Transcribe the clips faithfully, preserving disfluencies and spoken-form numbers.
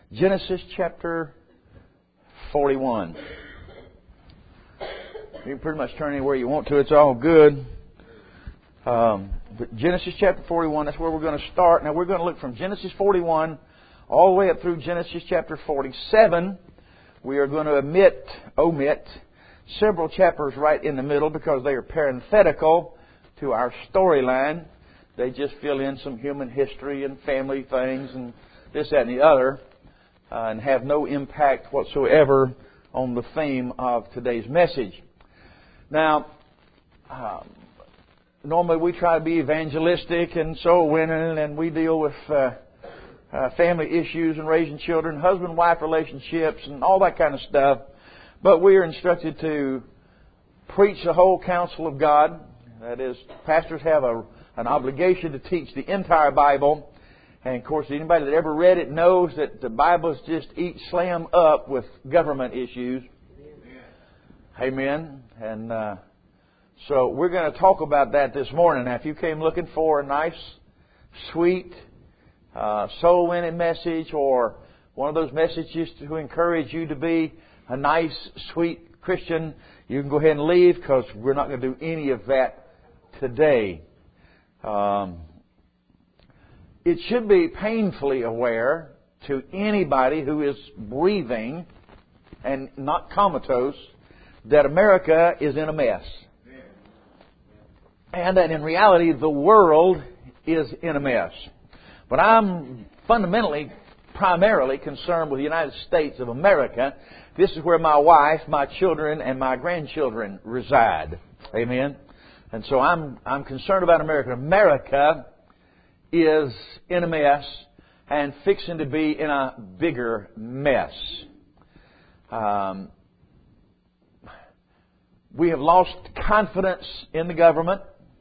Genesis chapter forty-one. You can pretty much turn anywhere you want to. It's all good. Um, but Genesis chapter forty-one, that's where we're going to start. Now we're going to look from Genesis forty-one all the way up through Genesis chapter forty-seven. We are going to omit, omit several chapters right in the middle because they are parenthetical to our storyline. They just fill in some human history and family things and this, that, and the other, uh, and have no impact whatsoever on the theme of today's message. Now, um, normally we try to be evangelistic and soul winning, and we deal with uh, uh, family issues and raising children, husband-wife relationships, and all that kind of stuff. But we are instructed to preach the whole counsel of God. That is, pastors have a an obligation to teach the entire Bible. And of course, anybody that ever read it knows that the Bible's just eat slam up with government issues. Amen. Amen. And uh, so we're going to talk about that this morning. Now, if you came looking for a nice, sweet, uh, soul-winning message, or one of those messages to encourage you to be a nice, sweet Christian, you can go ahead and leave, because we're not going to do any of that today. Um, it should be painfully aware to anybody who is breathing and not comatose that America is in a mess. And that in reality the world is in a mess. But I'm fundamentally, primarily concerned with the United States of America. This is where my wife, my children, and my grandchildren reside. Amen. And so I'm I'm concerned about America. America is in a mess and fixing to be in a bigger mess. Um, we have lost confidence in the government,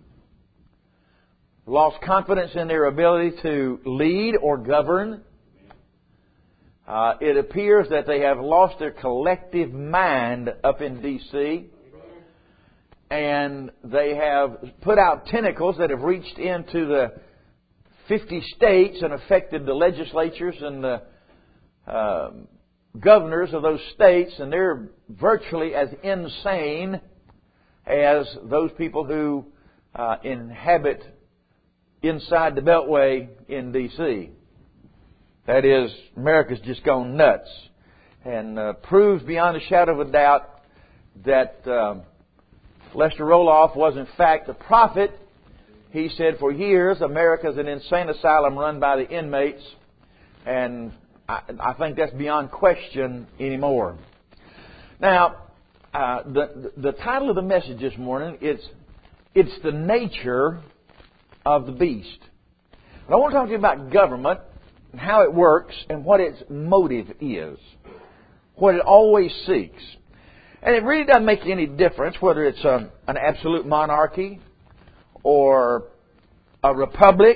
lost confidence in their ability to lead or govern. Uh, it appears that they have lost their collective mind up in D C, and they have put out tentacles that have reached into the fifty states and affected the legislatures and the uh, governors of those states, and they're virtually as insane as those people who uh, inhabit inside the Beltway in D C. That is, America's just gone nuts, and uh, proves beyond a shadow of a doubt that uh, Lester Roloff was in fact a prophet. He said for years America's an insane asylum run by the inmates, and I, I think that's beyond question anymore. Now, uh, the the title of the message this morning is "It's the Nature of the Beast." And I want to talk to you about government and how it works and what its motive is, what it always seeks. And it really doesn't make any difference whether it's a, an absolute monarchy or a republic,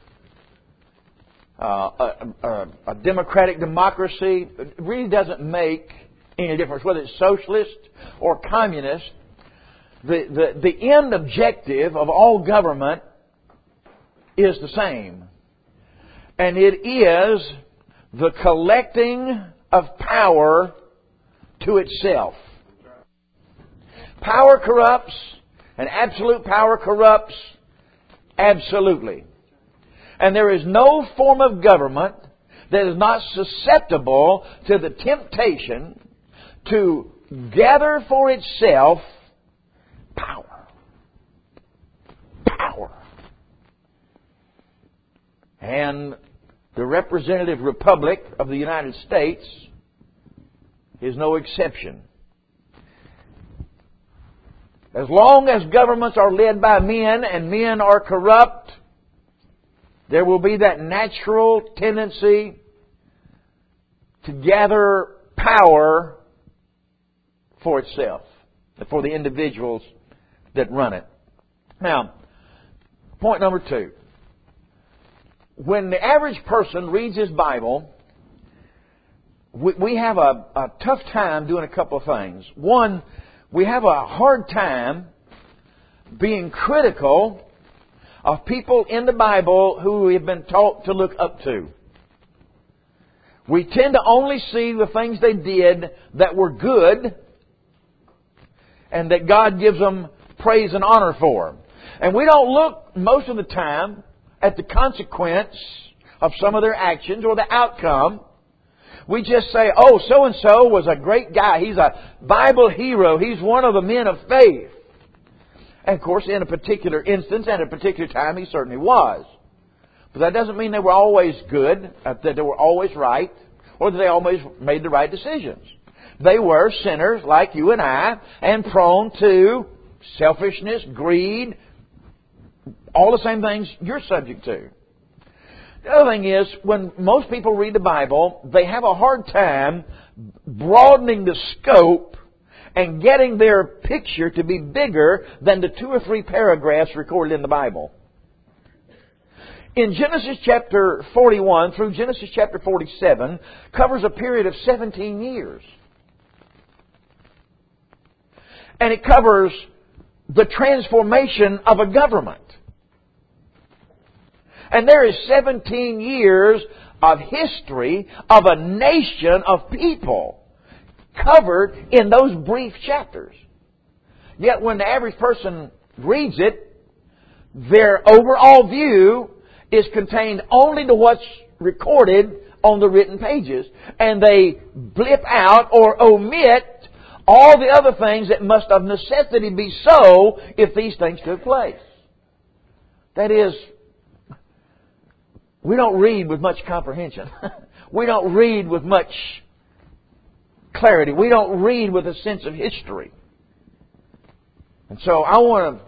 uh, a, a, a democratic democracy. It really doesn't make any difference whether it's socialist or communist. The, the, the end objective of all government is the same. And it is the collecting of power to itself. Power corrupts, and absolute power corrupts absolutely. And there is no form of government that is not susceptible to the temptation to gather for itself power. Power. And the representative republic of the United States is no exception. As long as governments are led by men and men are corrupt, there will be that natural tendency to gather power for itself, for the individuals that run it. Now, point number two. When the average person reads his Bible, we, we have a, a tough time doing a couple of things. One, we have a hard time being critical of people in the Bible who we have been taught to look up to. We tend to only see the things they did that were good and that God gives them praise and honor for. And we don't look most of the time at the consequence of some of their actions or the outcome. We just say, oh, so-and-so was a great guy. He's a Bible hero. He's one of the men of faith. And of course, in a particular instance and a particular time, he certainly was. But that doesn't mean they were always good, that they were always right, or that they always made the right decisions. They were sinners like you and I, and prone to selfishness, greed, all the same things you're subject to. The other thing is, when most people read the Bible, they have a hard time broadening the scope and getting their picture to be bigger than the two or three paragraphs recorded in the Bible. In Genesis chapter forty-one through Genesis chapter forty-seven covers a period of seventeen years. And it covers the transformation of a government. And there is seventeen years of history of a nation of people covered in those brief chapters. Yet when the average person reads it, their overall view is contained only to what's recorded on the written pages. And they blip out or omit all the other things that must of necessity be so if these things took place. That is, we don't read with much comprehension. We don't read with much clarity. We don't read with a sense of history. And so I want to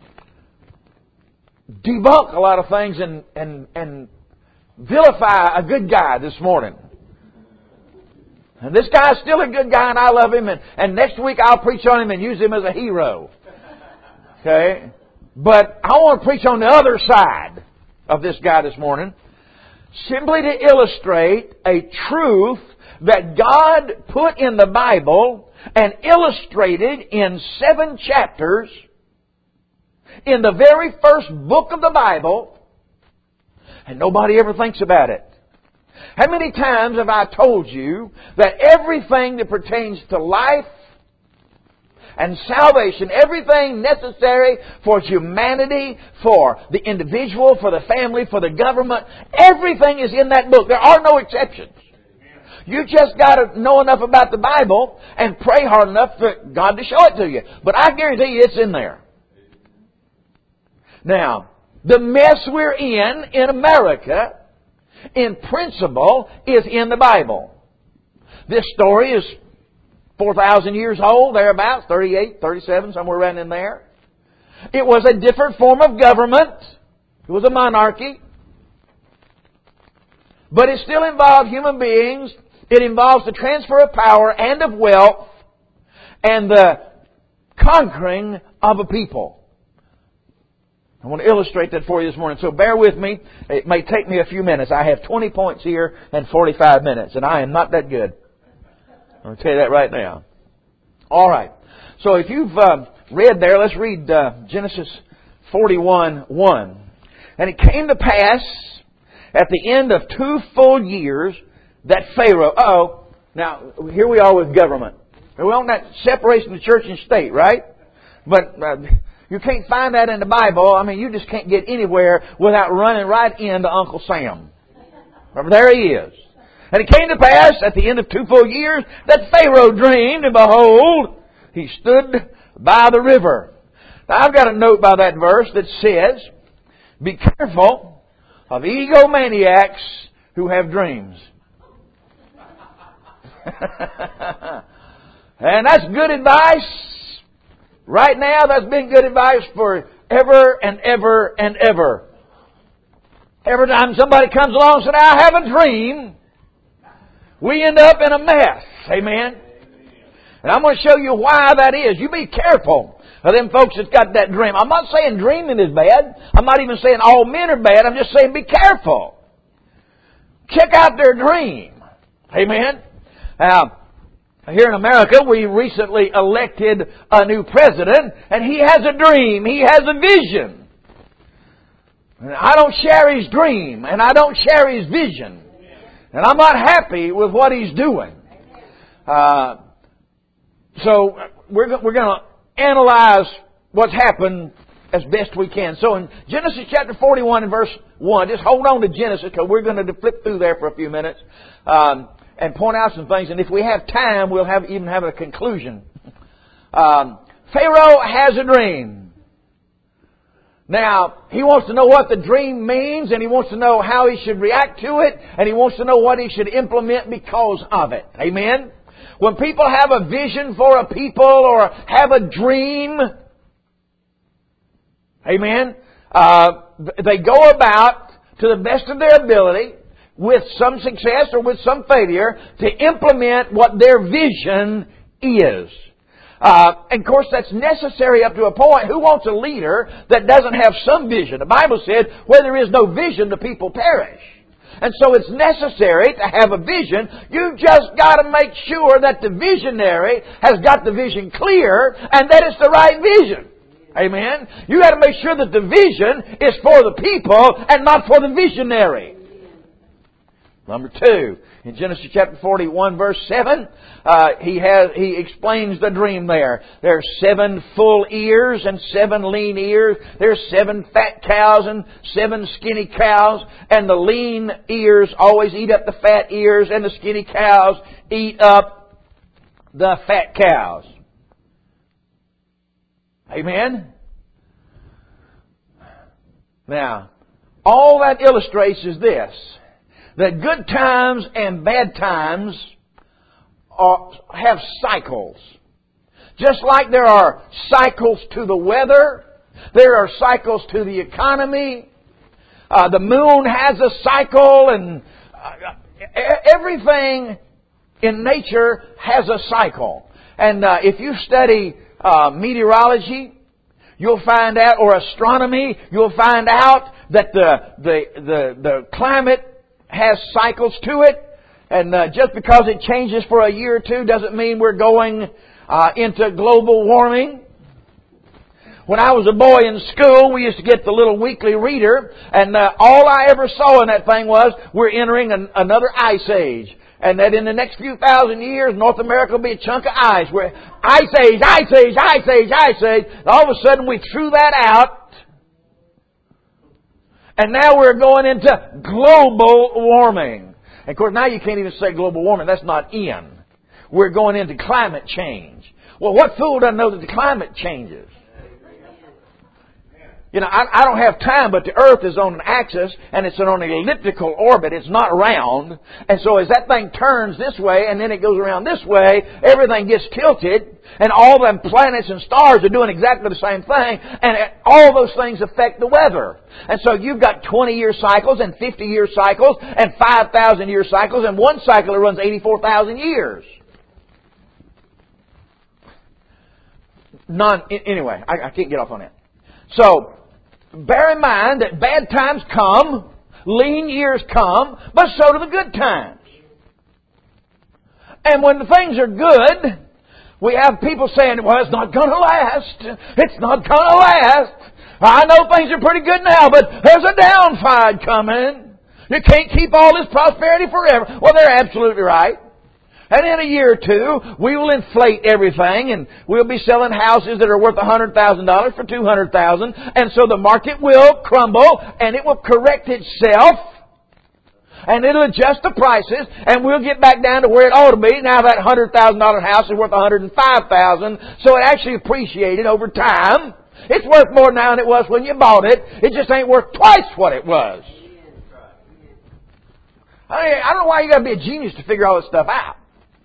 debunk a lot of things and, and, and vilify a good guy this morning. And this guy's still a good guy and I love him, and, and next week I'll preach on him and use him as a hero. Okay? But I want to preach on the other side of this guy this morning, simply to illustrate a truth that God put in the Bible and illustrated in seven chapters in the very first book of the Bible, and nobody ever thinks about it. How many times have I told you that everything that pertains to life and salvation, everything necessary for humanity, for the individual, for the family, for the government, everything is in that book. There are no exceptions. You just got to know enough about the Bible and pray hard enough for God to show it to you. But I guarantee you it's in there. Now, the mess we're in in America, in principle, is in the Bible. This story is four thousand years old, thereabouts, thirty-eight, thirty-seven, somewhere around in there. It was a different form of government. It was a monarchy. But it still involved human beings. It involves the transfer of power and of wealth and the conquering of a people. I want to illustrate that for you this morning, so bear with me. It may take me a few minutes. I have twenty points here and forty-five minutes, and I am not that good. I'm going to tell you that right now. All right. So if you've uh, read there, let's read uh, Genesis forty-one one. And it came to pass at the end of two full years that Pharaoh... Uh-oh. Now, here we are with government. We want that separation of church and state, right? But... Uh, You can't find that in the Bible. I mean, you just can't get anywhere without running right into Uncle Sam. Remember, there he is. And it came to pass at the end of two full years that Pharaoh dreamed, and behold, he stood by the river. Now, I've got a note by that verse that says, be careful of egomaniacs who have dreams. And that's good advice. Right now, that's been good advice for ever and ever and ever. Every time somebody comes along and says, I have a dream, we end up in a mess. Amen? And I'm going to show you why that is. You be careful of them folks that's got that dream. I'm not saying dreaming is bad. I'm not even saying all men are bad. I'm just saying be careful. Check out their dream. Amen? Now, here in America, we recently elected a new president, and he has a dream. He has a vision. And I don't share his dream, and I don't share his vision. And I'm not happy with what He's doing. Uh, so we're, we're going to analyze what's happened as best we can. So in Genesis chapter forty-one and verse one, just hold on to Genesis because we're going to flip through there for a few minutes um, and point out some things. And if we have time, we'll have even have a conclusion. Um, Pharaoh has a dream. Now, he wants to know what the dream means, and he wants to know how he should react to it, and he wants to know what he should implement because of it. Amen? When people have a vision for a people or have a dream, amen, uh, they go about to the best of their ability, with some success or with some failure, to implement what their vision is. Uh, and of course that's necessary up to a point. Who wants a leader that doesn't have some vision? The Bible said, where there is no vision, the people perish. And so it's necessary to have a vision. You've just got to make sure that the visionary has got the vision clear and that it's the right vision. Amen? You got to make sure that the vision is for the people and not for the visionary. Number two, in Genesis chapter forty-one, verse seven, uh, he has he explains the dream there. There are seven full ears and seven lean ears. There's seven fat cows and seven skinny cows. And the lean ears always eat up the fat ears, and the skinny cows eat up the fat cows. Amen? Now, all that illustrates is this: that good times and bad times are, have cycles. Just like there are cycles to the weather, there are cycles to the economy. Uh, the moon has a cycle, and uh, everything in nature has a cycle. And uh, if you study uh, meteorology, you'll find out, or astronomy, you'll find out that the the the, the climate has cycles to it, and uh, just because it changes for a year or two doesn't mean we're going uh, into global warming. When I was a boy in school, we used to get the little weekly reader, and uh, all I ever saw in that thing was we're entering an, another ice age, and that in the next few thousand years, North America will be a chunk of ice. We're ice age, ice age, ice age, ice age. And all of a sudden, we threw that out. And now we're going into global warming. And of course, now you can't even say global warming. That's not in. We're going into climate change. Well, what fool doesn't know that the climate changes? You know, I, I don't have time, but the Earth is on an axis, and it's on an elliptical orbit. It's not round. And so as that thing turns this way, and then it goes around this way, everything gets tilted, and all the planets and stars are doing exactly the same thing, and all those things affect the weather. And so you've got twenty-year cycles, and fifty-year cycles, and five thousand year cycles, and one cycle that runs eighty-four thousand years. None, anyway, I, I can't get off on that. So, bear in mind that bad times come, lean years come, but so do the good times. And when the things are good, we have people saying, well, it's not going to last. It's not going to last. I know things are pretty good now, but there's a downside coming. You can't keep all this prosperity forever. Well, they're absolutely right. And in a year or two, we will inflate everything, and we'll be selling houses that are worth one hundred thousand dollars for two hundred thousand dollars. And so the market will crumble, and it will correct itself, and it'll adjust the prices, and we'll get back down to where it ought to be. Now that one hundred thousand dollars house is worth one hundred five thousand dollars, so it actually appreciated over time. It's worth more now than it was when you bought it. It just ain't worth twice what it was. I mean, I don't know why you got to be a genius to figure all this stuff out.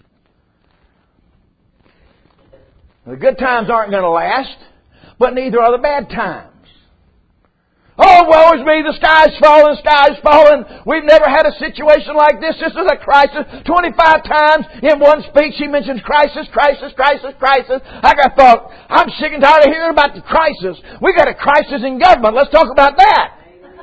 The good times aren't going to last, but neither are the bad times. Oh, woe is me, the sky's falling, the sky's falling. We've never had a situation like this. This is a crisis. twenty-five times in one speech he mentions crisis, crisis, crisis, crisis. I got thought, I'm sick and tired of hearing about the crisis. We got a crisis in government. Let's talk about that.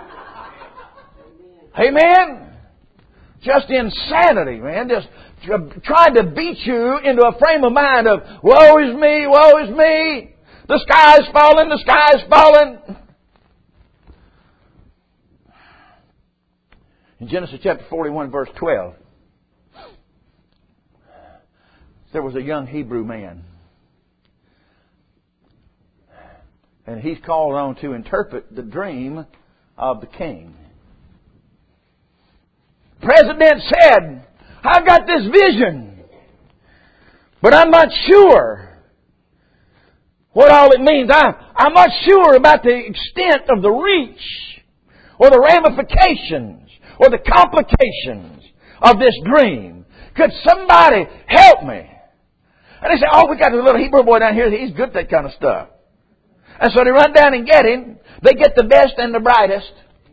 Amen? Just insanity, man. Just trying to beat you into a frame of mind of, woe is me, woe is me. The sky's falling, the sky's falling. In Genesis chapter forty-one, verse twelve, there was a young Hebrew man. And he's called on to interpret the dream of the king. The president said, "I've got this vision, but I'm not sure what all it means. I, I'm not sure about the extent of the reach or the ramifications or the complications of this dream. Could somebody help me?" And they say, "Oh, we got this little Hebrew boy down here. He's good at that kind of stuff." And so they run down and get him. They get the best and the brightest.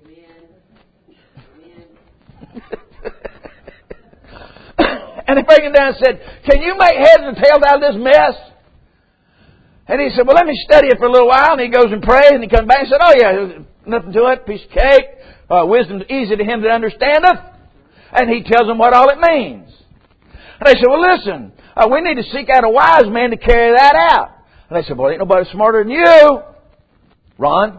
And they bring him down and said, "Can you make heads and tails out of this mess?" And he said, "Well, let me study it for a little while." And he goes and prays, and he comes back and said, "Oh yeah, nothing to it, piece of cake. Uh, wisdom's easy to him that understandeth." And he tells them what all it means. And they said, "Well, listen, uh, we need to seek out a wise man to carry that out." And they said, "Well, ain't nobody smarter than you, Ron.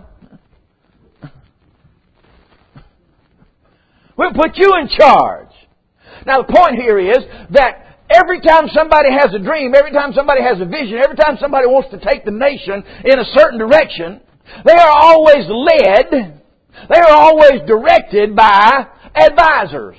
We'll put you in charge." Now, the point here is that every time somebody has a dream, every time somebody has a vision, every time somebody wants to take the nation in a certain direction, they are always led, they are always directed by advisors.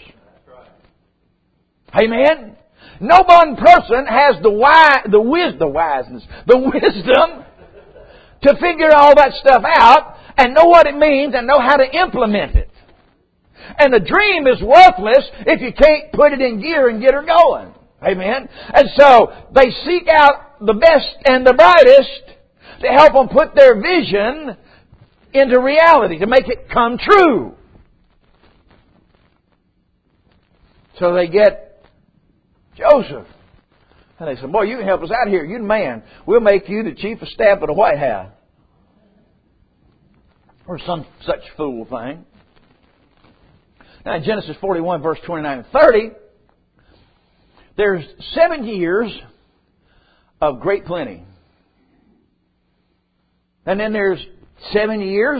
Amen? No one person has the wise, the wis, the wiseness, the wisdom to figure all that stuff out and know what it means and know how to implement it. And the dream is worthless if you can't put it in gear and get her going. Amen? And so they seek out the best and the brightest to help them put their vision into reality, to make it come true. So they get Joseph. And they said, "Boy, you can help us out here. You're the man. We'll make you the chief of staff of the White House." Or some such fool thing. Now in Genesis forty-one, verse twenty-nine and thirty, there's seven years of great plenty. And then there's seven years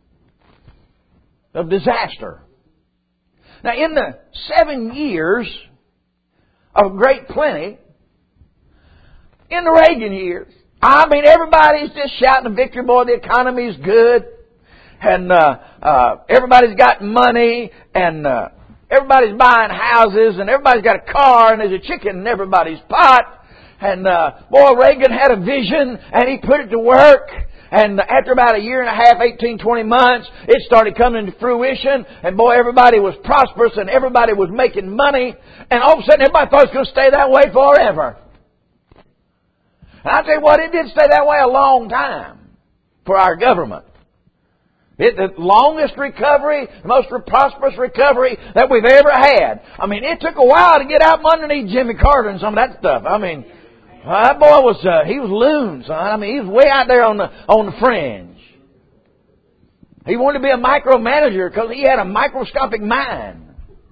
of disaster. Now in the seven years of great plenty, in the Reagan years, I mean, everybody's just shouting the victory, boy, the economy's good. And uh, uh, everybody's got money, and uh, everybody's buying houses, and everybody's got a car, and there's a chicken in everybody's pot. And uh, boy, Reagan had a vision, and he put it to work. And after about a year and a half, eighteen, twenty months, it started coming to fruition. And boy, everybody was prosperous, and everybody was making money. And all of a sudden, everybody thought it was going to stay that way forever. And I'll tell you what, it did stay that way a long time for our government. It, the longest recovery, the most prosperous recovery that we've ever had. I mean, it took a while to get out from underneath Jimmy Carter and some of that stuff. I mean, that boy was, uh, he was loon, son. I mean, he was way out there on the, on the fringe. He wanted to be a micromanager because he had a microscopic mind.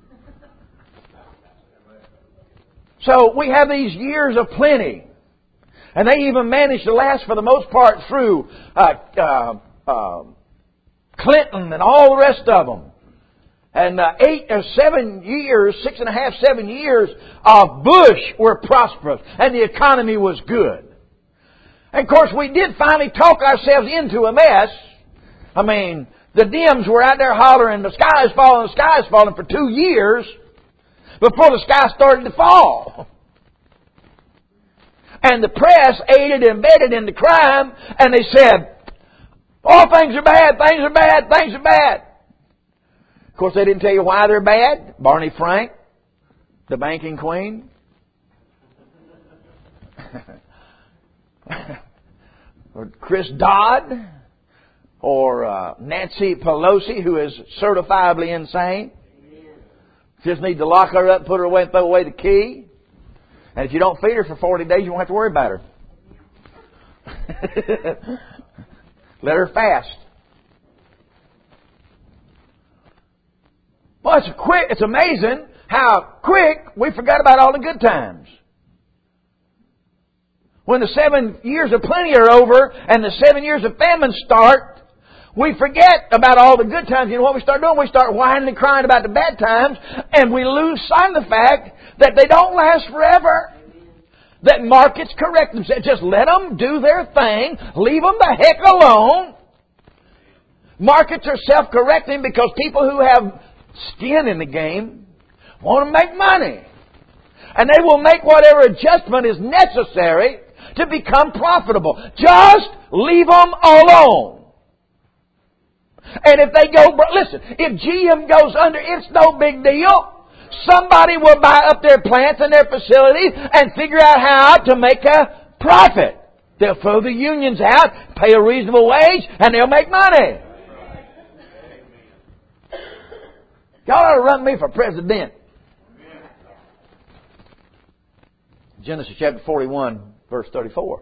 So we have these years of plenty. And they even managed to last for the most part through, uh, uh, uh, Clinton and all the rest of them. And uh, eight or seven years, six and a half, seven years of Bush were prosperous. And the economy was good. And of course we did finally talk ourselves into a mess. I mean, the Dems were out there hollering, the sky is falling, the sky is falling for two years before the sky started to fall. And the press aided and abetted in the crime, and they said, "Oh, things are bad, things are bad, things are bad." Of course, they didn't tell you why they're bad. Barney Frank, the banking queen. Or Chris Dodd. Or uh, Nancy Pelosi, who is certifiably insane. Just need to lock her up, put her away, and throw away the key. And if you don't feed her for forty days, you won't have to worry about her. Let her fast. Well, it's quick. It's amazing how quick we forgot about all the good times. When the seven years of plenty are over and the seven years of famine start, We forget about all the good times. You know what we start doing? We start whining and crying about the bad times, and we lose sight of the fact that they don't last forever. That markets correct themselves. Just let them do their thing. Leave them the heck alone. Markets are self-correcting because people who have skin in the game want to make money. And they will make whatever adjustment is necessary to become profitable. Just leave them alone. And if they go, listen, if G M goes under, it's no big deal. Somebody will buy up their plants and their facilities and figure out how to make a profit. They'll throw the unions out, pay a reasonable wage, and they'll make money. Y'all ought to run me for president. Genesis chapter forty-one, verse thirty-four.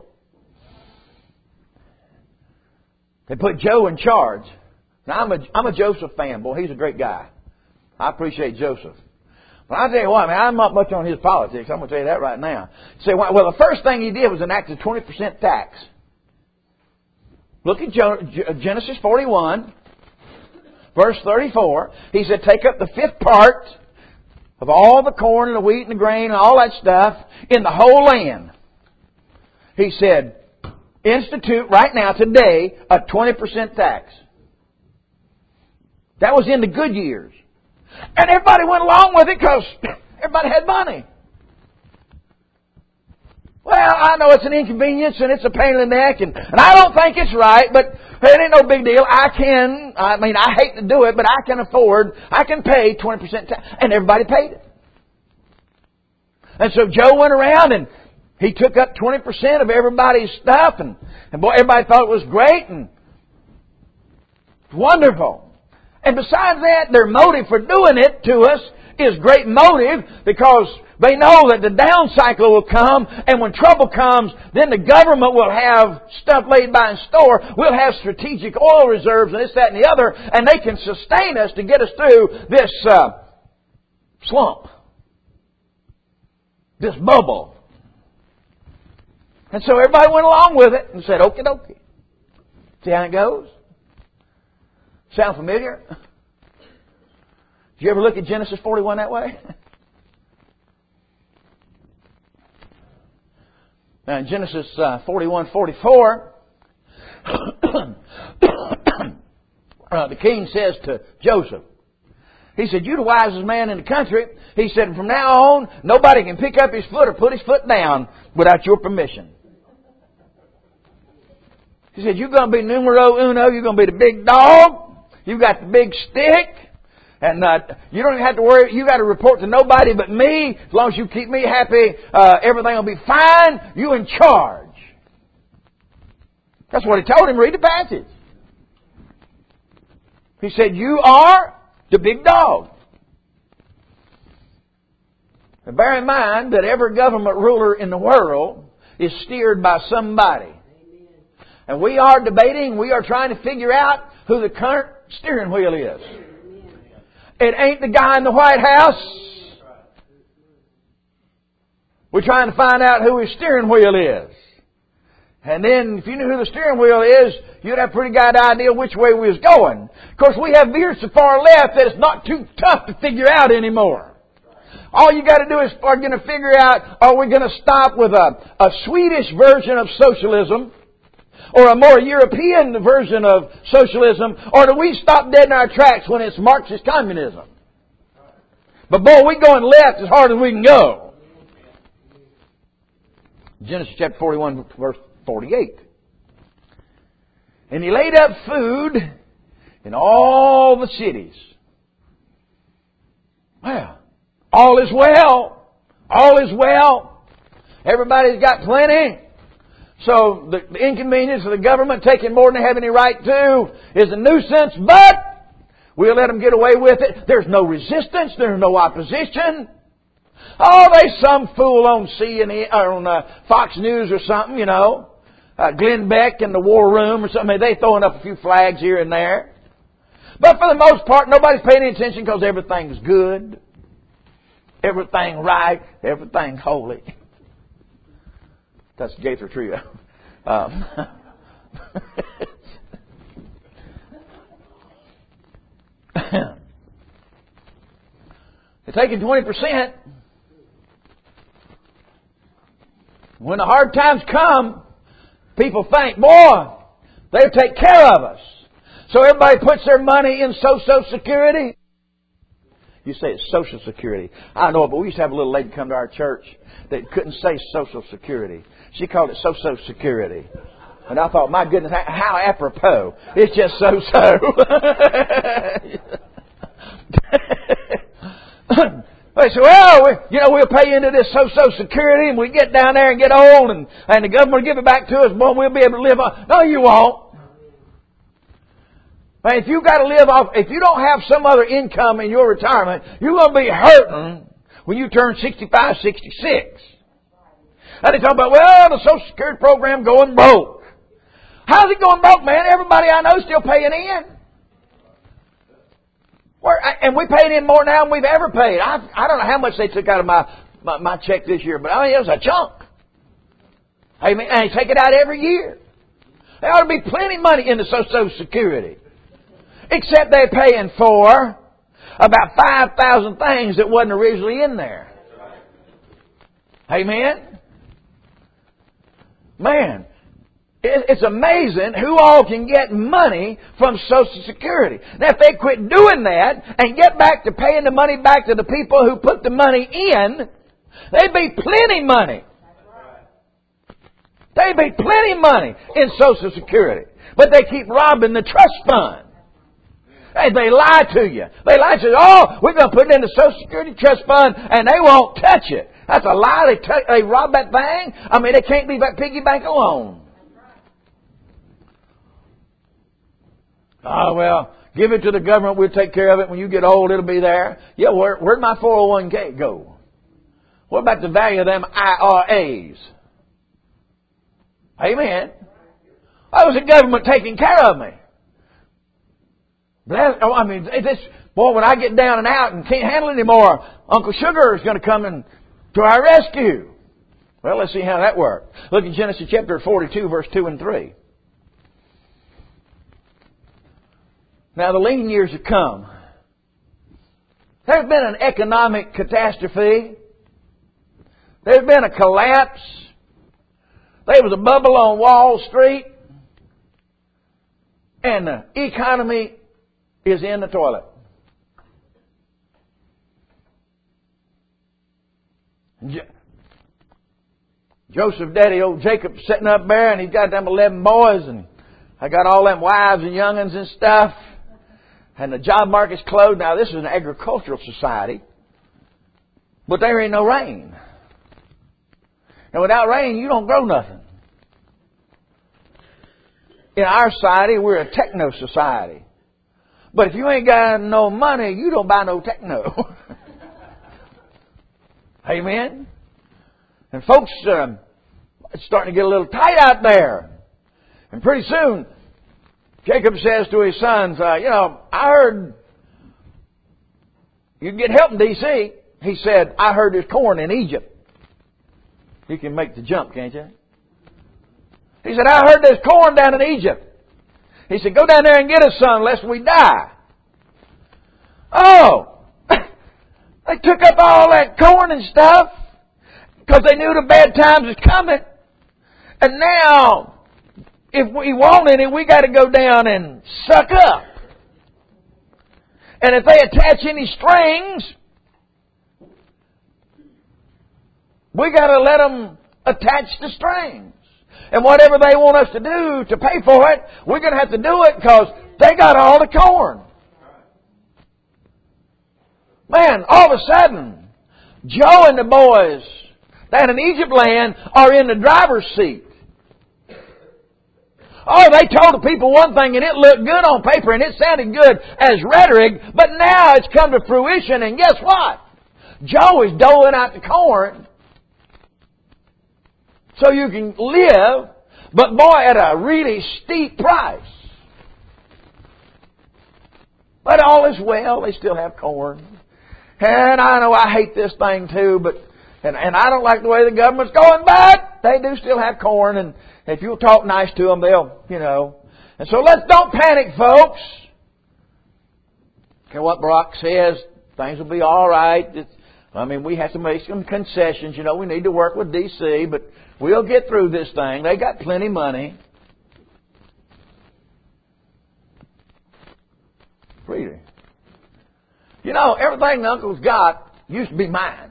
They put Joe in charge. Now, I'm a, I'm a Joseph fan. Boy, he's a great guy. I appreciate Joseph. But I'll tell you what, man, I'm not much on his politics. I'm going to tell you that right now. Say, well, the first thing he did was enact a twenty percent tax. Look at Genesis forty-one, verse thirty-four. He said, take up the fifth part of all the corn and the wheat and the grain and all that stuff in the whole land. He said, institute right now, today, a twenty percent tax. That was in the good years. And everybody went along with it because everybody had money. Well, I know it's an inconvenience and it's a pain in the neck and, and I don't think it's right, but it ain't no big deal. I can, I mean, I hate to do it, but I can afford, I can pay twenty percent tax. And everybody paid it. And so Joe went around and he took up twenty percent of everybody's stuff and, and boy, everybody thought it was great and wonderful. And besides that, their motive for doing it to us is great motive because they know that the down cycle will come, and when trouble comes, then the government will have stuff laid by in store. We'll have strategic oil reserves and this, that, and the other, and they can sustain us to get us through this uh, slump, this bubble. And so everybody went along with it and said, okie dokie. See how it goes? Sound familiar? Did you ever look at Genesis forty-one that way? Now in Genesis uh, forty-one forty-four, uh, the king says to Joseph, he said, you're the wisest man in the country. He said, from now on, nobody can pick up his foot or put his foot down without your permission. He said, you're going to be numero uno. You're going to be the big dog. You've got the big stick. And uh, you don't even have to worry. You got to report to nobody but me. As long as you keep me happy, uh, everything will be fine. You in charge. That's what he told him. Read the passage. He said, you are the big dog. Now bear in mind that every government ruler in the world is steered by somebody. And we are debating, we are trying to figure out who the current steering wheel is. It ain't the guy in the White House. We're trying to find out who his steering wheel is. And then if you knew who the steering wheel is, you'd have a pretty good idea which way we was going. Of course, we have veered so far left that it's not too tough to figure out anymore. All you got to do is start going to figure out, are we going to stop with a, a Swedish version of socialism? Or a more European version of socialism? Or do we stop dead in our tracks when it's Marxist communism? But boy, we're going left as hard as we can go. Genesis chapter forty-one, verse forty-eight. And he laid up food in all the cities. Well, all is well. All is well. Everybody's got plenty. So the, the inconvenience of the government taking more than they have any right to is a nuisance, but we'll let them get away with it. There's no resistance. There's no opposition. Oh, there's some fool on C N N or on uh, Fox News or something, you know. Uh, Glenn Beck in the War Room or something. They throwing up a few flags here and there. But for the most part, nobody's paying any attention because everything's good. Everything right. Everything holy. That's Gaither Trio. Um, They're taking twenty percent. When the hard times come, people think, boy, they'll take care of us. So everybody puts their money in Social Security. You say it's Social Security. I know it, but we used to have a little lady come to our church that couldn't say Social Security. She called it So-So Security. And I thought, my goodness, how apropos. It's just so-so. They said, well, we, you know, we'll pay into this Social Security and we get down there and get old and, and the government will give it back to us, boy, we'll be able to live on. No, you won't. Man, if you got to live off, if you don't have some other income in your retirement, you're going to be hurting when you turn sixty-five, sixty-six. And they talk about, well, the Social Security program going broke. How's it going broke, man? Everybody I know is still paying in. And we paid in more now than we've ever paid. I, I don't know how much they took out of my, my, my check this year, but I mean, it was a chunk. Amen. And they take it out every year. There ought to be plenty of money in the Social Security. Except they're paying for about five thousand things that wasn't originally in there. Amen? Man, it's amazing who all can get money from Social Security. Now, if they quit doing that and get back to paying the money back to the people who put the money in, they'd be plenty money. They'd be plenty money in Social Security. But they keep robbing the trust fund. Hey, they lie to you. They lie to you. Oh, we're going to put it in the Social Security trust fund and they won't touch it. That's a lie. They, t- they rob that thing. I mean, they can't leave that piggy bank alone. Oh, well, give it to the government. We'll take care of it. When you get old, it'll be there. Yeah, where, where'd my four oh one k go? What about the value of them I R As? Amen. That was the government taking care of me. That, oh, I mean, this, boy, when I get down and out and can't handle it anymore, Uncle Sugar is going to come in to our rescue. Well, let's see how that works. Look at Genesis chapter forty-two, verse two and three. Now, the lean years have come. There's been an economic catastrophe. There's been a collapse. There was a bubble on Wall Street. And the economy is in the toilet. Joseph daddy, old Jacob, sitting up there, and he's got them eleven boys, and I got all them wives and young'uns and stuff. And the job market's closed. Now, this is an agricultural society, but there ain't no rain. And without rain, you don't grow nothing. In our society, we're a techno society. But if you ain't got no money, you don't buy no techno. Amen? And folks, um, it's starting to get a little tight out there. And pretty soon, Jacob says to his sons, uh, you know, I heard you can get help in D C He said, I heard there's corn in Egypt. You can make the jump, can't you? He said, I heard there's corn down in Egypt. He said, go down there and get us some lest we die. Oh, they took up all that corn and stuff because they knew the bad times was coming. And now, if we want any, we got to go down and suck up. And if they attach any strings, we got to let them attach the strings. And whatever they want us to do to pay for it, we're going to have to do it because they got all the corn. Man, all of a sudden, Joe and the boys down in Egypt land are in the driver's seat. Oh, they told the people one thing and it looked good on paper and it sounded good as rhetoric, but now it's come to fruition and guess what? Joe is doling out the corn so you can live, but boy, at a really steep price. But all is well, they still have corn. And I know I hate this thing too, but and, and I don't like the way the government's going, but they do still have corn, and if you'll talk nice to them, they'll, you know. And so let's don't panic, folks. And what Brock says, things will be all right. It's, I mean, we have to make some concessions. You know, we need to work with D C, but we'll get through this thing. They got plenty of money. Really. You know, everything Uncle's got used to be mine.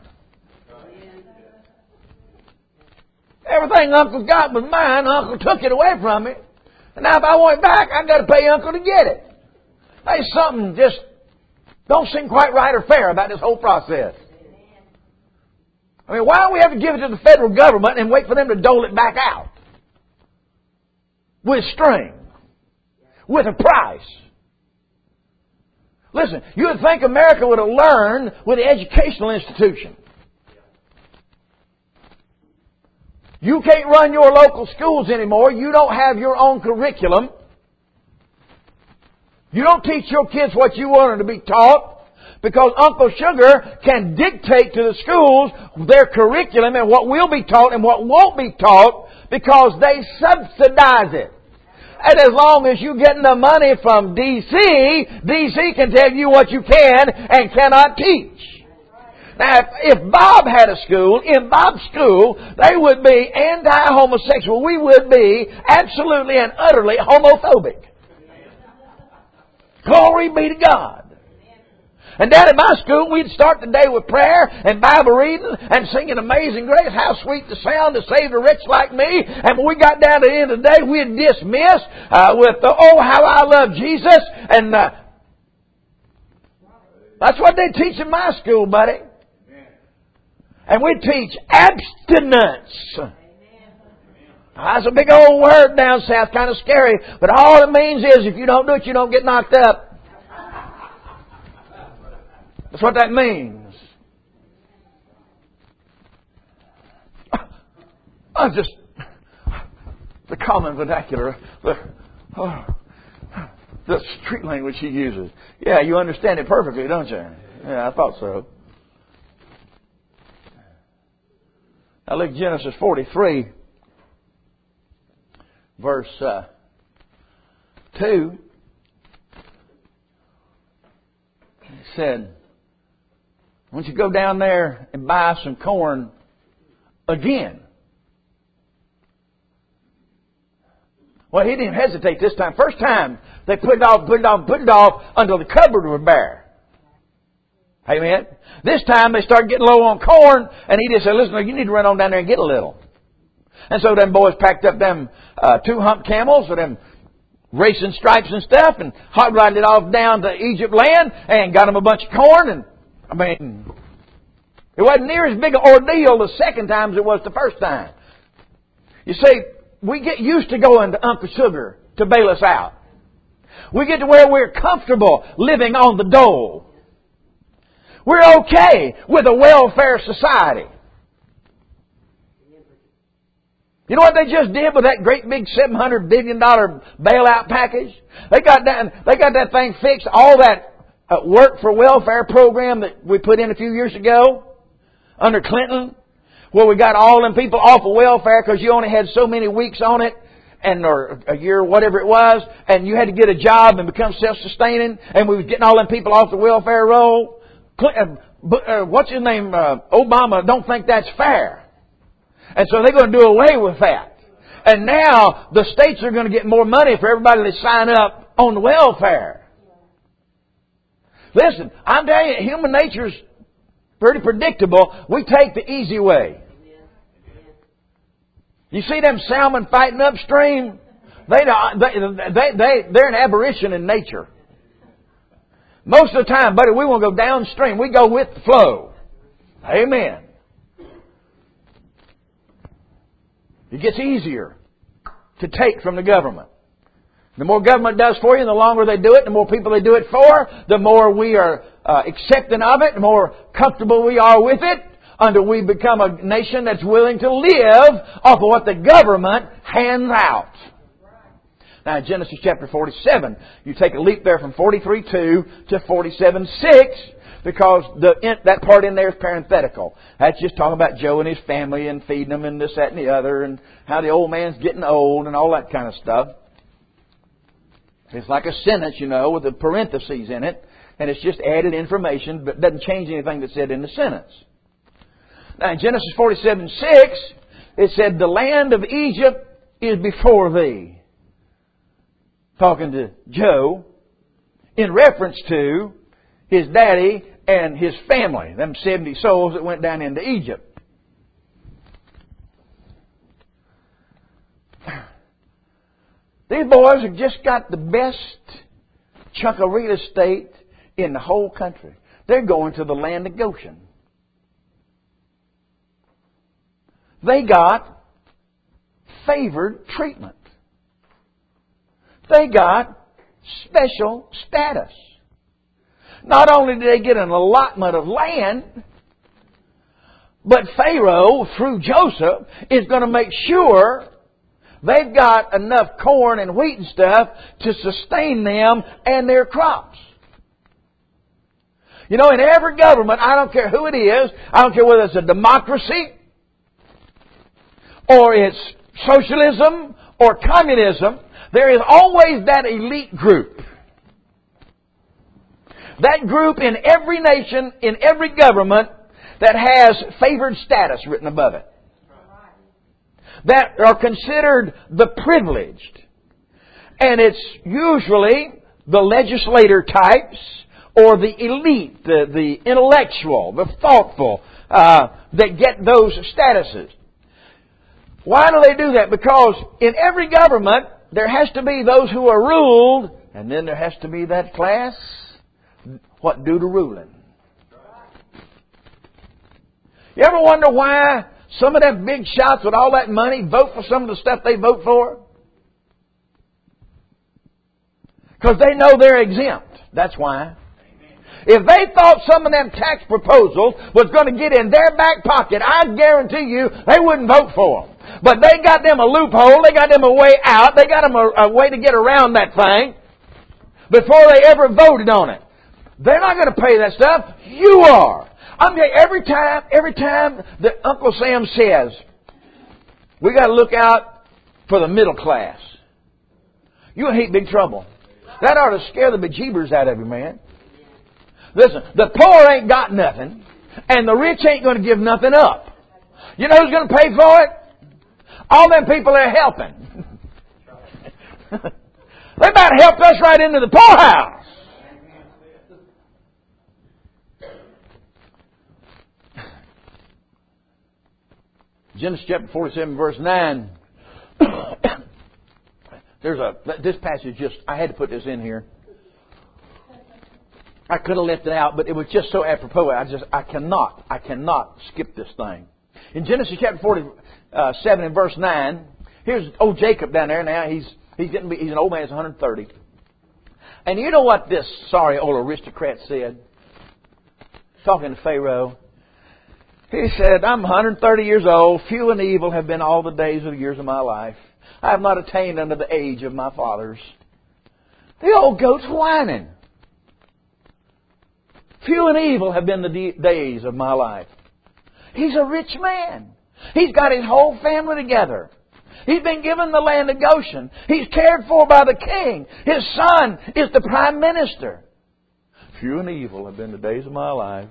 Everything Uncle got was mine. Uncle took it away from me. And now if I want it back, I've got to pay Uncle to get it. There's something just don't seem quite right or fair about this whole process. I mean, why do we have to give it to the federal government and wait for them to dole it back out? With string. With a price. Listen, you would think America would have learned with the educational institution. You can't run your local schools anymore. You don't have your own curriculum. You don't teach your kids what you want them to be taught. Because Uncle Sugar can dictate to the schools their curriculum and what will be taught and what won't be taught because they subsidize it. And as long as you're getting the money from D C, D C can tell you what you can and cannot teach. Now, if, if Bob had a school, in Bob's school, they would be anti-homosexual. We would be absolutely and utterly homophobic. Glory be to God. And down at my school, we'd start the day with prayer and Bible reading and singing Amazing Grace. How sweet the sound to save a wretch like me. And when we got down to the end of the day, we'd dismiss uh, with, the, oh, how I love Jesus. And uh, that's what they teach in my school, buddy. And we teach abstinence. That's a big old word down south, kind of scary. But all it means is if you don't do it, you don't get knocked up. That's what that means. I just, the common vernacular, the, oh, the street language he uses. Yeah, you understand it perfectly, don't you? Yeah, I thought so. Now look at Genesis forty-three, verse uh, two. He said, why don't you go down there and buy some corn again? Well, he didn't hesitate this time. First time, they put it off, put it off, put it off until the cupboard was bare. Amen. This time they started getting low on corn, and he just said, listen, you need to run on down there and get a little. And so them boys packed up them uh, two hump camels with them racing stripes and stuff and hot rodded it off down to Egypt land and got them a bunch of corn. And I mean, it wasn't near as big an ordeal the second time as it was the first time. You see, we get used to going to Uncle Sugar to bail us out. We get to where we're comfortable living on the dole. We're okay with a welfare society. You know what they just did with that great big seven hundred billion dollars bailout package? They got that, they got that thing fixed. All that uh, work for welfare program that we put in a few years ago under Clinton, where we got all them people off of welfare because you only had so many weeks on it, and or a year, whatever it was, and you had to get a job and become self-sustaining, and we was getting all them people off the welfare roll. Clinton, uh, what's his name? Uh, Obama don't think that's fair. And so they're going to do away with that. And now the states are going to get more money for everybody to sign up on the welfare. Listen, I'm telling you, human nature's pretty predictable. We take the easy way. You see them salmon fighting upstream? They, they, they, they, they're an aberration in nature. Most of the time, buddy, we won't go downstream. We go with the flow. Amen. It gets easier to take from the government. The more government does for you, the longer they do it, the more people they do it for, the more we are uh, accepting of it, the more comfortable we are with it, until we become a nation that's willing to live off of what the government hands out. Now, in Genesis chapter forty-seven, you take a leap there from forty-three two to forty-seven six, because the that part in there is parenthetical. That's just talking about Joe and his family and feeding them and this, that, and the other, and how the old man's getting old and all that kind of stuff. It's like a sentence, you know, with the parentheses in it. And it's just added information, but doesn't change anything that's said in the sentence. Now in Genesis forty-seven six, it said, the land of Egypt is before thee. Talking to Joe, in reference to his daddy and his family, them seventy souls that went down into Egypt. These boys have just got the best chunk of real estate in the whole country. They're going to the land of Goshen. They got favored treatment. They got special status. Not only did they get an allotment of land, but Pharaoh, through Joseph, is going to make sure they've got enough corn and wheat and stuff to sustain them and their crops. You know, in every government, I don't care who it is, I don't care whether it's a democracy, or it's socialism, or communism, there is always that elite group. That group in every nation, in every government, that has favored status written above it. That are considered the privileged. And it's usually the legislator types or the elite, the, the intellectual, the thoughtful, uh, that get those statuses. Why do they do that? Because in every government, there has to be those who are ruled, and then there has to be that class, what do the ruling. You ever wonder why some of them big shots with all that money vote for some of the stuff they vote for? Because they know they're exempt. That's why. If they thought some of them tax proposals was going to get in their back pocket, I guarantee you they wouldn't vote for them. But they got them a loophole. They got them a way out. They got them a, a way to get around that thing before they ever voted on it. They're not going to pay that stuff. You are. I'm telling you, every time, every time that Uncle Sam says, we got to look out for the middle class, you're in heap big trouble. That ought to scare the bejeebers out of you, man. Listen, the poor ain't got nothing, and the rich ain't going to give nothing up. You know who's going to pay for it? All them people they're helping. They about helped us right into the poorhouse. Genesis chapter forty-seven, verse nine. There's a this passage just I had to put this in here. I could have left it out, but it was just so apropos. I just I cannot I cannot skip this thing. In Genesis chapter forty-seven and verse nine, here's old Jacob down there now. He's he's getting he's an old man. He's one hundred thirty. And you know what this sorry old aristocrat said? Talking to Pharaoh. He said, I'm one hundred thirty years old. Few and evil have been all the days of the years of my life. I have not attained unto the age of my fathers. The old goat's whining. Few and evil have been the de- days of my life. He's a rich man. He's got his whole family together. He's been given the land of Goshen. He's cared for by the king. His son is the prime minister. Few and evil have been the days of my life.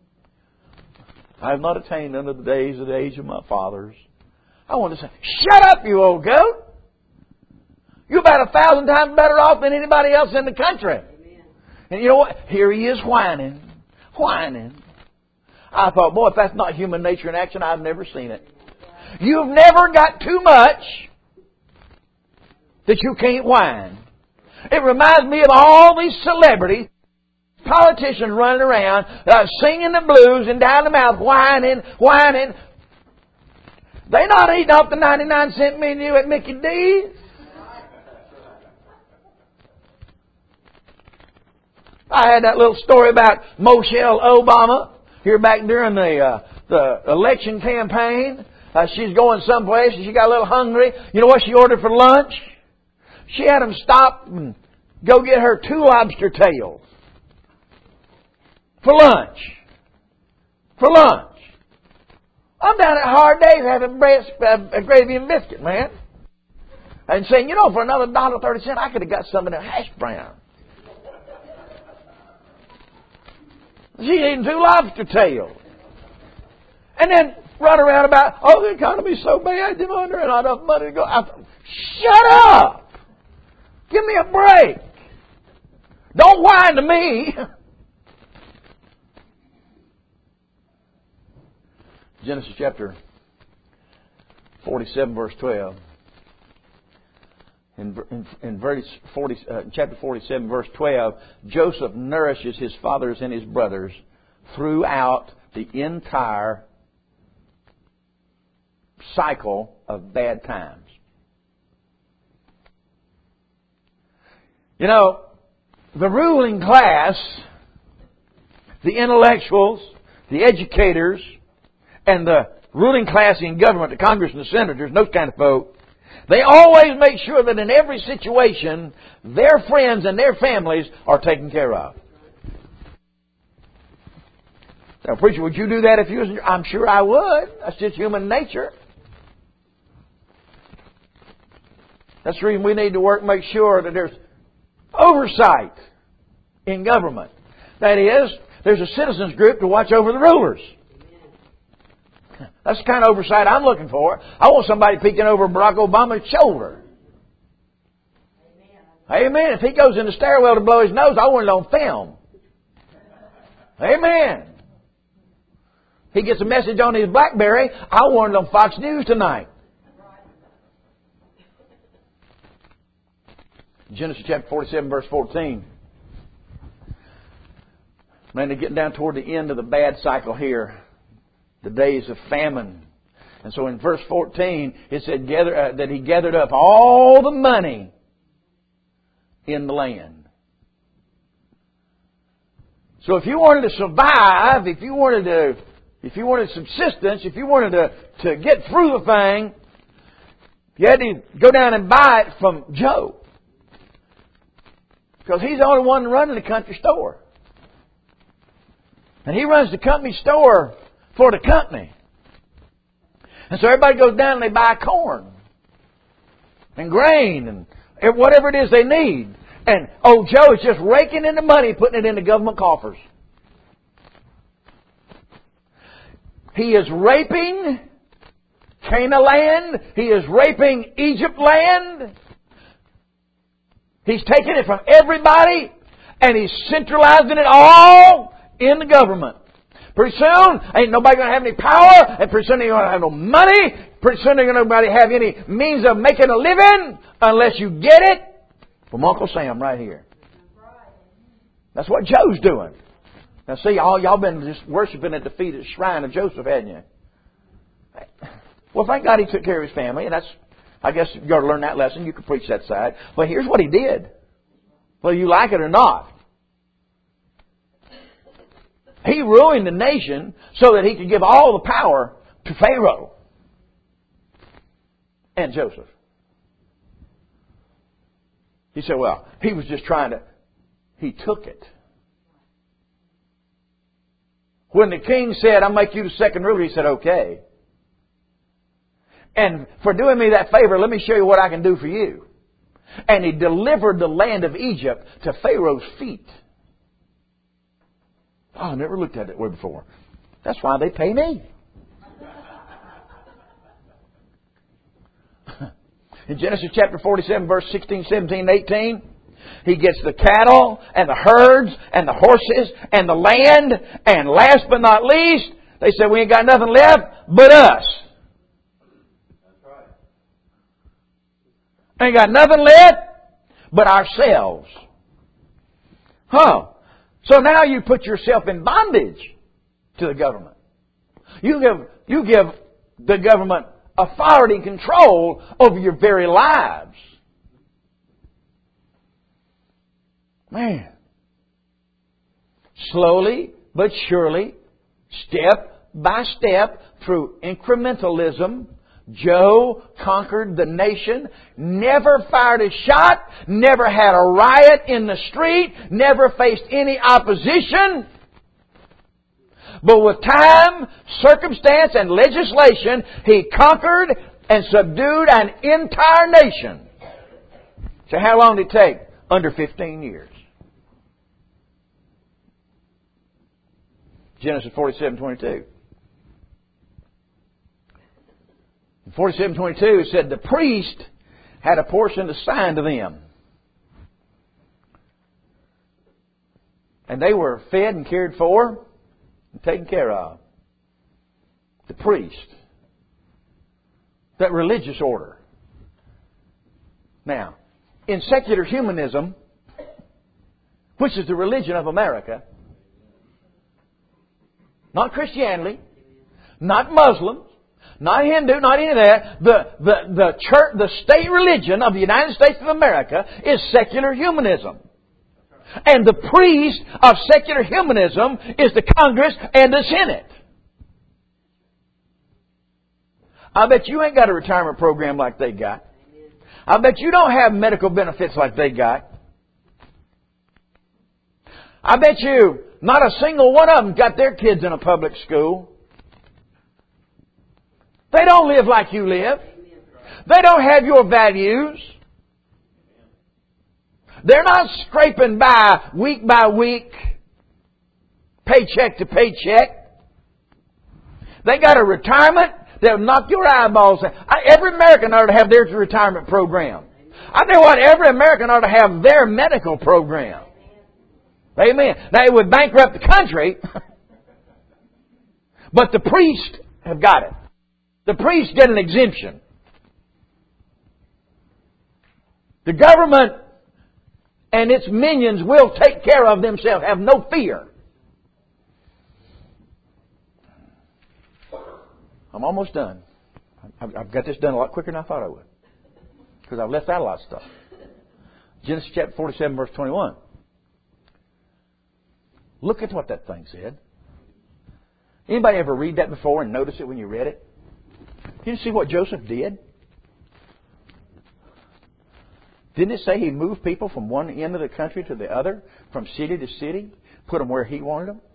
I have not attained unto the days of the age of my fathers. I want to say, shut up, you old goat. You're about a thousand times better off than anybody else in the country. Amen. And you know what? Here he is whining. Whining. I thought, boy, if that's not human nature in action, I've never seen it. You've never got too much that you can't whine. It reminds me of all these celebrities, politicians running around, uh, singing the blues and down the mouth, whining, whining. They not eating off the ninety-nine cent menu at Mickey D's. I had that little story about Michelle Obama here back during the uh, the election campaign. Uh, she's going someplace and she got a little hungry. You know what she ordered for lunch? She had them stop and go get her two lobster tails. For lunch. For lunch. I'm down at Hard Days having breast, uh, gravy and biscuit, man. And saying, you know, for another dollar thirty cent, I could have got some of that hash brown. She's eating two lobster tails. And then run around about, oh, the economy's so bad, you know, and there's not enough money to go. I thought, shut up! Give me a break. Don't whine to me. Genesis chapter forty-seven, verse twelve. In, in, in verse forty, uh, chapter forty-seven, verse twelve, Joseph nourishes his fathers and his brothers throughout the entire cycle of bad times. You know, the ruling class, the intellectuals, the educators, and the ruling class in government, the Congress and the senators, and those kind of folk, they always make sure that in every situation, their friends and their families are taken care of. Now, preacher, would you do that if you was? I'm sure I would. That's just human nature. That's the reason we need to work, make sure that there's oversight in government. That is, there's a citizens group to watch over the rulers. That's the kind of oversight I'm looking for. I want somebody peeking over Barack Obama's shoulder. Amen. Amen. If he goes in the stairwell to blow his nose, I want it on film. Amen. He gets a message on his BlackBerry, I want it on Fox News tonight. Genesis chapter forty-seven, verse fourteen. Man, they're getting down toward the end of the bad cycle here. The days of famine. And so in verse fourteen, it said gather, uh, that he gathered up all the money in the land. So if you wanted to survive, if you wanted to, if you wanted subsistence, if you wanted to, to get through the thing, you had to go down and buy it from Joe. Because he's the only one running the country store. And he runs the company store for the company. And so everybody goes down and they buy corn and grain and whatever it is they need. And old Joe is just raking in the money, putting it in the government coffers. He is raping Canaan land. He is raping Egypt land. He's taking it from everybody and he's centralizing it all in the government. Pretty soon, ain't nobody going to have any power, and pretty soon ain't going to have no money. Pretty soon ain't nobody have any means of making a living unless you get it from Uncle Sam right here. That's what Joe's doing. Now see, all y'all been just worshiping at the feet of the shrine of Joseph, hadn't you? Well, thank God he took care of his family, and that's, I guess you got to learn that lesson. You can preach that side. But here's what he did. Whether you like it or not. He ruined the nation so that he could give all the power to Pharaoh and Joseph. He said, well, he was just trying to, he took it. When the king said, I'll make you the second ruler, he said, okay. And for doing me that favor, let me show you what I can do for you. And he delivered the land of Egypt to Pharaoh's feet. Oh, I never looked at it that way before. That's why they pay me. In Genesis chapter forty-seven, verse sixteen, seventeen, eighteen, he gets the cattle and the herds and the horses and the land. And last but not least, they said, we ain't got nothing left but us. That's right. Ain't got nothing left but ourselves. Huh. So now you put yourself in bondage to the government. You give, you give the government authority and control over your very lives. Man. Slowly but surely, step by step, through incrementalism, Joe conquered the nation, never fired a shot, never had a riot in the street, never faced any opposition. But with time, circumstance, and legislation, he conquered and subdued an entire nation. So how long did it take? Under fifteen years. Genesis forty-seven twenty-two. In forty-seven twenty-two it said the priest had a portion assigned to them. And they were fed and cared for and taken care of. The priest. That religious order. Now, in secular humanism, which is the religion of America, not Christianity, not Muslims, not Hindu, not any of that, the, the, the church, the state religion of the United States of America is secular humanism. And the priest of secular humanism is the Congress and the Senate. I bet you ain't got a retirement program like they got. I bet you don't have medical benefits like they got. I bet you not a single one of them got their kids in a public school. They don't live like you live. They don't have your values. They're not scraping by week by week, paycheck to paycheck. They got a retirement that'll knock your eyeballs out. Every American ought to have their retirement program. I tell you what, every American ought to have their medical program. Amen. Now, it would bankrupt the country, but the priests have got it. The priests get an exemption. The government and its minions will take care of themselves. Have no fear. I'm almost done. I've got this done a lot quicker than I thought I would. Because I've left out a lot of stuff. Genesis chapter forty-seven, verse twenty-one. Look at what that thing said. Anybody ever read that before and notice it when you read it? Did you see what Joseph did? Didn't it say he moved people from one end of the country to the other, from city to city, put them where he wanted them?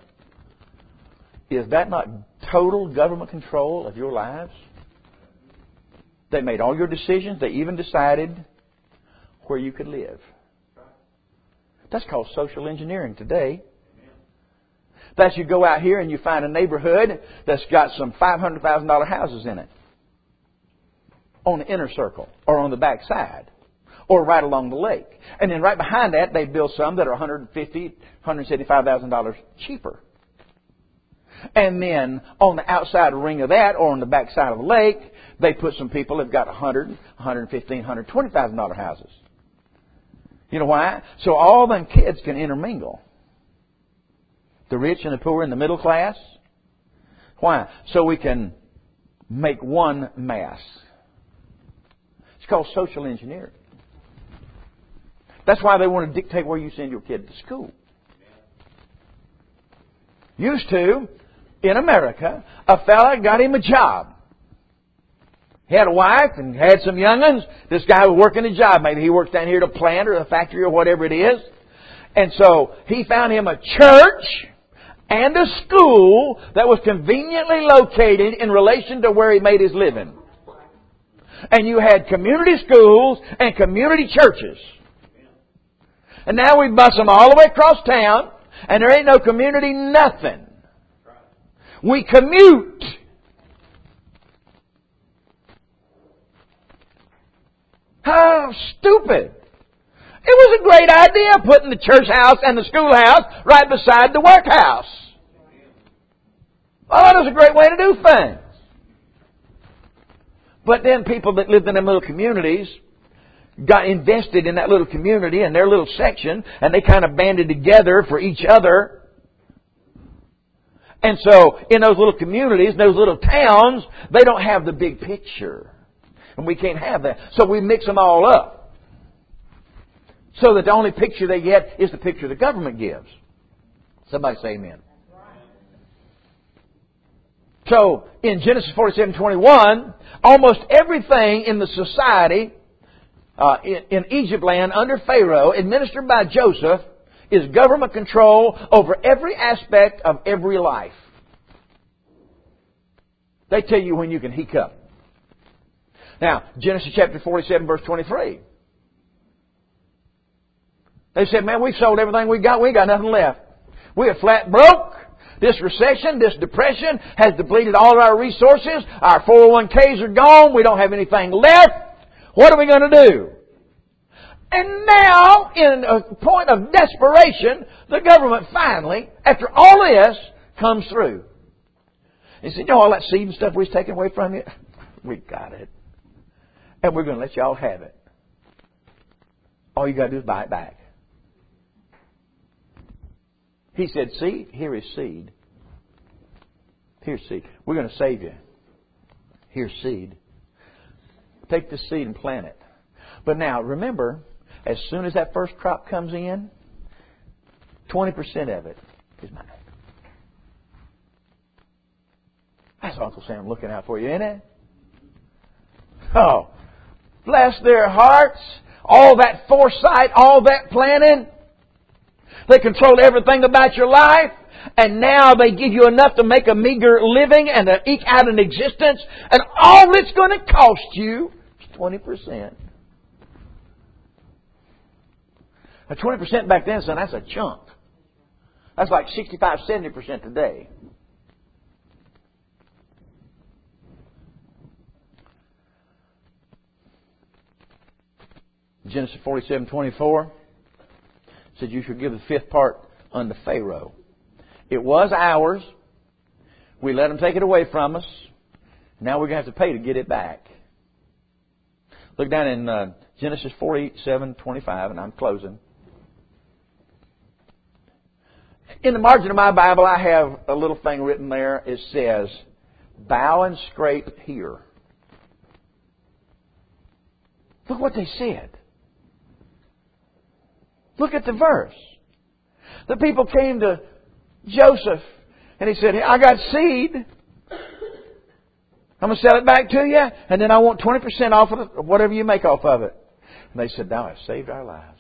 Is that not total government control of your lives? They made all your decisions. They even decided where you could live. That's called social engineering today. That's you go out here and you find a neighborhood that's got some five hundred thousand dollars houses in it. On the inner circle or on the back side. Or right along the lake. And then right behind that, they build some that are one hundred fifty thousand dollars, one hundred seventy-five thousand dollars cheaper. And then on the outside ring of that, or on the back side of the lake, they put some people that've got one hundred, one hundred fifteen thousand dollars, one hundred twenty thousand dollars houses. You know why? So all them kids can intermingle. The rich and the poor and the middle class. Why? So we can make one mass. It's called social engineering. That's why they want to dictate where you send your kid to school. Used to, in America, a fella got him a job. He had a wife and had some young'uns. This guy was working a job. Maybe he works down here at a plant or a factory or whatever it is. And so he found him a church and a school that was conveniently located in relation to where he made his living. And you had community schools and community churches. And now we bus them all the way across town, and there ain't no community nothing. We commute. How stupid. It was a great idea putting the church house and the schoolhouse right beside the workhouse. Oh, that was a great way to do things. But then people that lived in them little communities got invested in that little community and their little section, and they kind of banded together for each other. And so, in those little communities, those little towns, they don't have the big picture. And we can't have that. So we mix them all up. So that the only picture they get is the picture the government gives. Somebody say amen. So, in Genesis forty-seven twenty-one, almost everything in the society Uh, in, in Egypt land under Pharaoh, administered by Joseph, is government control over every aspect of every life. They tell you when you can hiccup. Now, Genesis chapter forty-seven, verse twenty-three. They said, man, we sold everything we got. We ain't got nothing left. We are flat broke. This recession, this depression has depleted all of our resources. Our four oh one k's are gone. We don't have anything left. What are we going to do? And now, in a point of desperation, the government finally, after all this, comes through. He said, you know all that seed and stuff we was taking away from you? We got it. And we're going to let y'all have it. All you got to do is buy it back. He said, see, here is seed. Here's seed. We're going to save you. Here's seed. Take this seed and plant it. But now, remember, as soon as that first crop comes in, twenty percent of it is mine. That's Uncle Sam looking out for you, isn't it? Oh, bless their hearts. All that foresight, all that planning. They control everything about your life. And now they give you enough to make a meager living and to eke out an existence. And all it's going to cost you is twenty percent. Now, twenty percent back then, son, that's a chunk. That's like sixty-five, seventy percent today. Genesis forty-seven twenty-four said you should give the fifth part unto Pharaoh. It was ours. We let them take it away from us. Now we're going to have to pay to get it back. Look down in uh, Genesis forty-seven twenty-five, and I'm closing. In the margin of my Bible, I have a little thing written there. It says, bow and scrape here. Look what they said. Look at the verse. The people came to Joseph and he said, hey, I got seed. I'm going to sell it back to you, and then I want twenty percent off of it, or whatever you make off of it. And they said, thou hast saved our lives.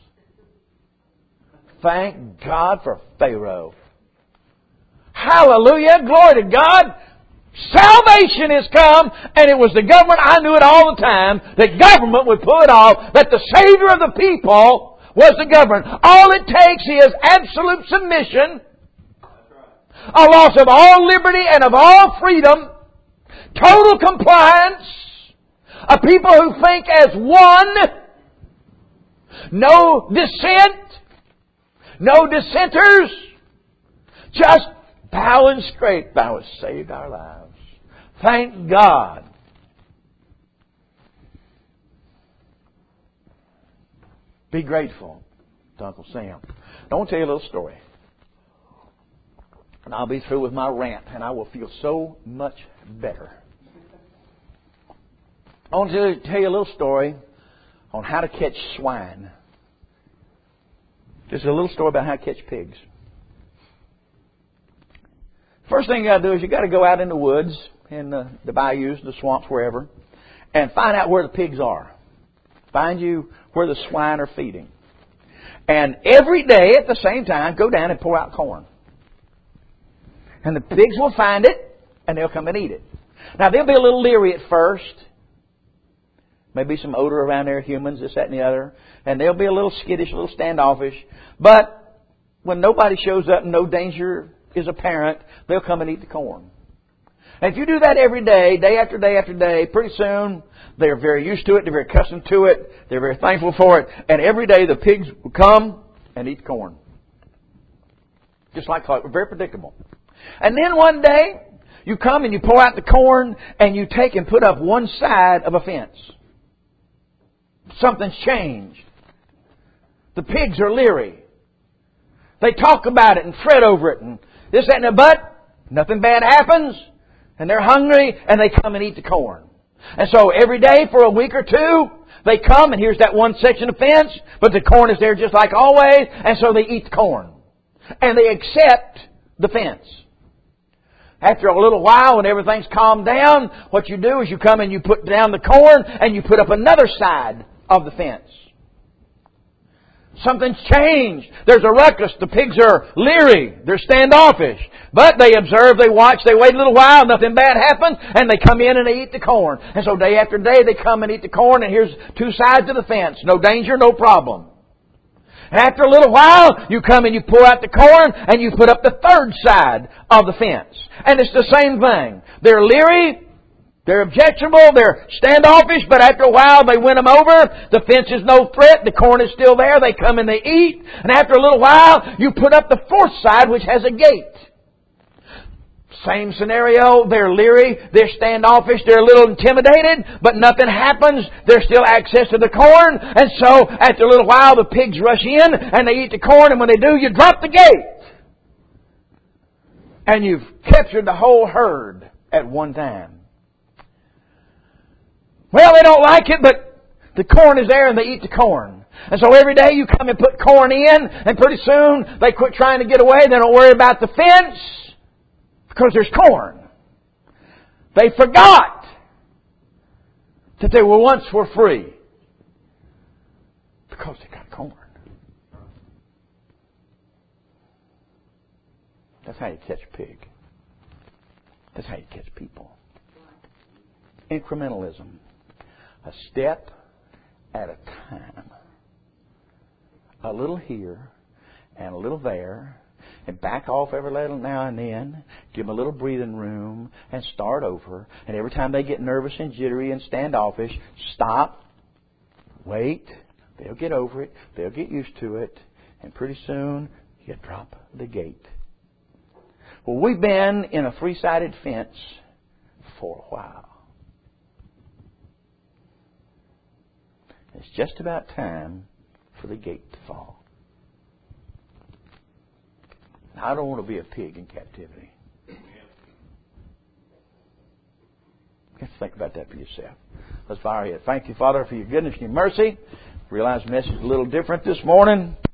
Thank God for Pharaoh. Hallelujah. Glory to God. Salvation has come, and it was the government, I knew it all the time, that government would pull it off, that the Savior of the people was the government. All it takes is absolute submission, a loss of all liberty and of all freedom, total compliance, a people who think as one, no dissent, no dissenters, just bow and scrape. Thou hast saved our lives. Thank God. Be grateful to Uncle Sam. I want to tell you a little story. And I'll be through with my rant, and I will feel so much better. I want to tell you a little story on how to catch swine. Just a little story about how to catch pigs. First thing you got to do is you got to go out in the woods, in the, the bayous, the swamps, wherever, and find out where the pigs are. Find you where the swine are feeding. And every day at the same time, go down and pour out corn. And the pigs will find it, and they'll come and eat it. Now, they'll be a little leery at first. Maybe some odor around there, humans, this, that, and the other. And they'll be a little skittish, a little standoffish. But when nobody shows up and no danger is apparent, they'll come and eat the corn. And if you do that every day, day after day after day, pretty soon they're very used to it, they're very accustomed to it, they're very thankful for it. And every day the pigs will come and eat corn. Just like clockwork, very predictable. And then one day, you come and you pull out the corn and you take and put up one side of a fence. Something's changed. The pigs are leery. They talk about it and fret over it and this, that, and the but. Nothing bad happens. And they're hungry and they come and eat the corn. And so every day for a week or two, they come and here's that one section of fence, but the corn is there just like always, and so they eat the corn. And they accept the fence. After a little while, when everything's calmed down, what you do is you come and you put down the corn and you put up another side of the fence. Something's changed. There's a ruckus. The pigs are leery. They're standoffish. But they observe, they watch, they wait a little while, nothing bad happens, and they come in and they eat the corn. And so day after day they come and eat the corn, and here's two sides of the fence. No danger, no problem. After a little while, you come and you pull out the corn and you put up the third side of the fence. And it's the same thing. They're leery. They're objectionable, they're standoffish, but after a while they win them over. The fence is no threat, the corn is still there, they come and they eat. And after a little while, you put up the fourth side which has a gate. Same scenario, they're leery, they're standoffish, they're a little intimidated, but nothing happens. There's still access to the corn. And so, after a little while, the pigs rush in and they eat the corn, and when they do, you drop the gate. And you've captured the whole herd at one time. Well, they don't like it, but the corn is there and they eat the corn. And so every day you come and put corn in, and pretty soon they quit trying to get away. They don't worry about the fence because there's corn. They forgot that they were once were free because they got corn. That's how you catch a pig. That's how you catch people. Incrementalism. A step at a time. A little here and a little there. And back off every little now and then. Give them a little breathing room and start over. And every time they get nervous and jittery and standoffish, stop. Wait. They'll get over it. They'll get used to it. And pretty soon, you drop the gate. Well, we've been in a three-sided fence for a while. It's just about time for the gate to fall. I don't want to be a pig in captivity. You have to think about that for yourself. Let's bow our head. Thank you, Father, for your goodness and your mercy. Realize the message is a little different this morning.